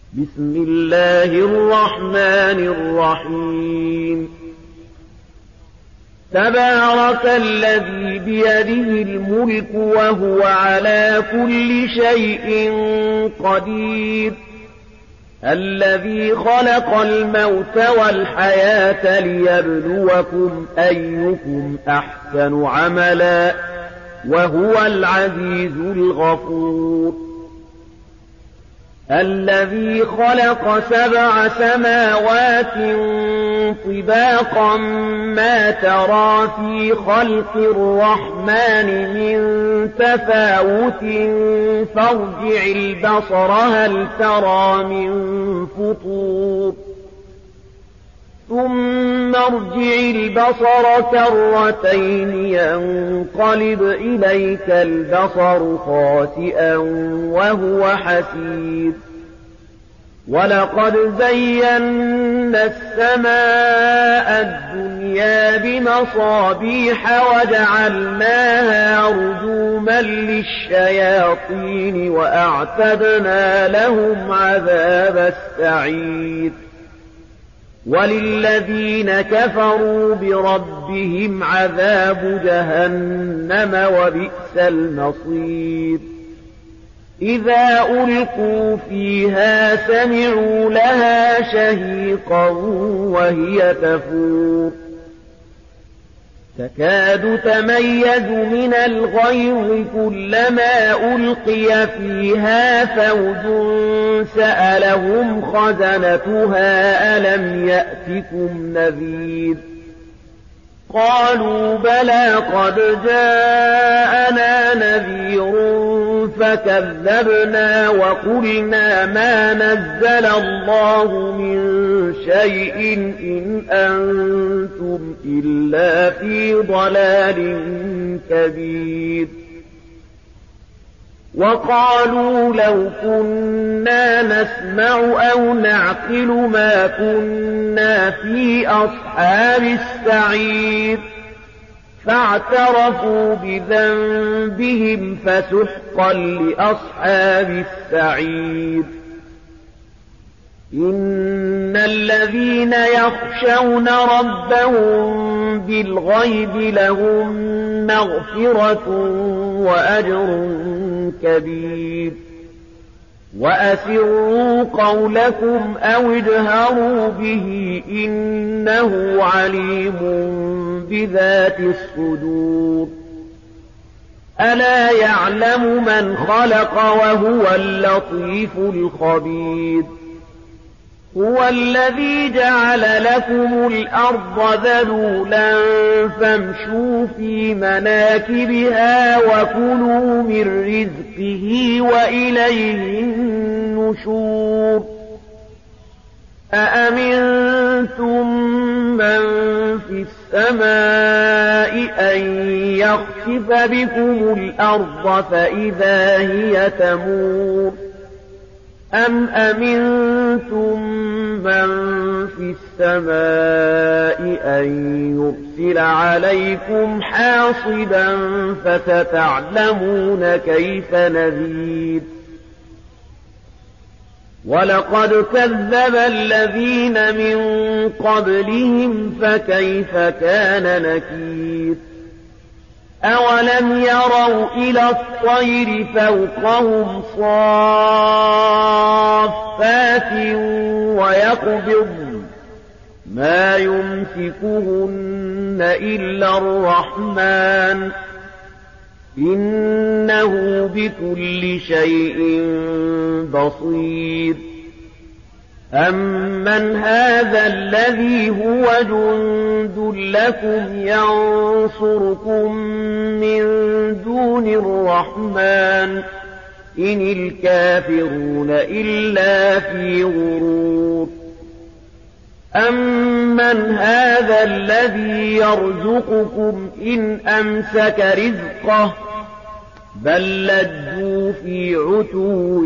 بسم الله الرحمن الرحيم تبارك الذي بيده الملك وهو على كل شيء قدير الذي خلق الموت والحياة ليبلوكم أيكم أحسن عملا وهو العزيز الغفور الذي خلق 7 سماوات طباقا ما ترى في خلق الرحمن من تفاوت فارجع البصر هل ترى من فطور ثم ارجع البصر كرتين ينقلب إليك البصر خاسئا وهو حسير ولقد زينا السماء الدنيا بمصابيح وجعلناها رجوما للشياطين وأعتدنا لهم عذاب السعير وللذين كفروا بربهم عذاب جهنم وبئس المصير إذا ألقوا فيها سمعوا لها شهيقا وهي تفور تكاد تميز من الغيظ كلما ألقي فيها فوج سألهم خزنتها ألم يأتكم نذير قالوا بلى قد جاءنا نذير فكذبنا وقلنا ما نزل الله من شيء إن أنتم إلا في ضلال كبير وقالوا لو كنا نسمع أو نعقل ما كنا في أصحاب السعير فاعترفوا بذنبهم فسحقا لأصحاب السعير إن الذين يخشون ربهم بالغيب لهم مغفرة وأجر كبير وأسروا قولكم أو اجهروا به إنه عليم بذات الصدور ألا يعلم من خلق وهو اللطيف الخبير هو الذي جعل لكم الأرض ذلولا فامشوا في مناكبها وكلوا من رزقه وإليه النشور أأمنتم من في السماء أن يخسف بكم الأرض فإذا هي تمور أم أمنتم من في السماء أن يرسل عليكم حاصبا فستعلمون كيف نذير ولقد كذب الذين من قبلهم فكيف كان نكير أولم يروا إلى الطير فوقهم صافات ويقبضن ما يمسكهن إلا الرحمن إنه بكل شيء بصير أمن هذا الذي هو جند لكم ينصركم من دون الرحمن إن الكافرون إلا في غرور أمن هذا الذي يرزقكم إن أمسك رزقه بل لجوا في عتو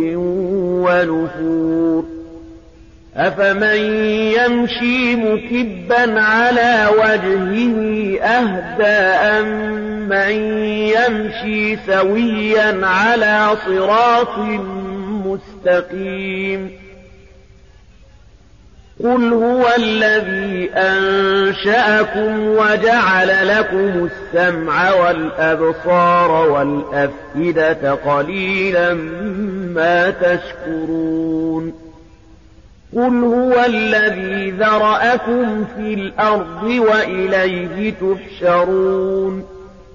ونفور أفمن يمشي مكبا على وجهه أهدى أمن يمشي سويا على صراط مستقيم قل هو الذي أنشأكم وجعل لكم السمع والأبصار والأفئدة قليلا ما تشكرون قل هو الذي ذرأكم في الأرض وإليه تحشرون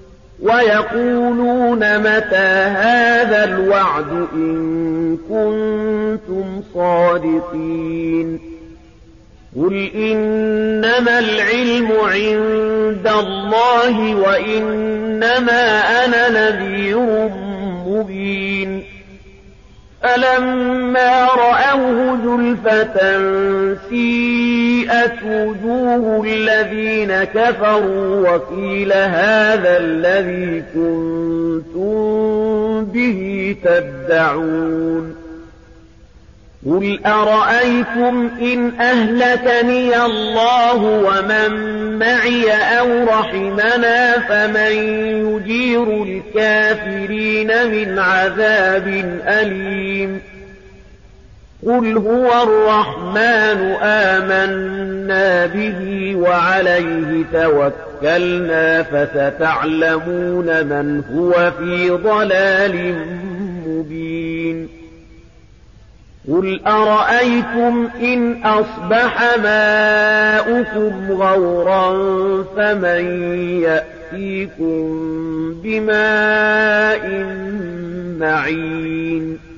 ويقولون متى هذا الوعد إن كنتم صادقين قل إنما العلم عند الله وإنما أنا نذير مبين فلما رأوه زلفة سيئت وجوه الذين كفروا وقيل هذا الذي كنتم به تدعون قل أرأيتم إن أهلكني الله ومن معي أو رحمنا فمن يجير الكافرين من عذاب أليم قل هو الرحمن آمنا به وعليه توكلنا فستعلمون من هو في ضلال مبين قل أرأيتم إن أصبح ماؤكم غورا فمن يأتيكم بماء معين